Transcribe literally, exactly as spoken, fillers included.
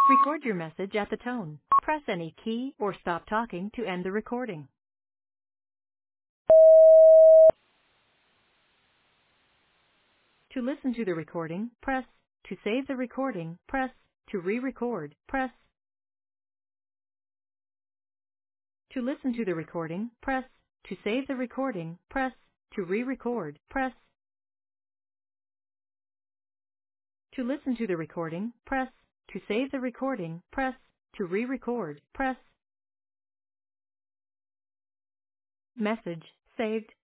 Record your message at the tone. Press any key or stop talking to end the recording. To listen to the recording, press. To save the recording, press. To re-record, press. To listen to the recording, press. To save the recording, press. To re-record, press. To listen to the recording, press. To save the recording, press. To re-record, press. Message saved.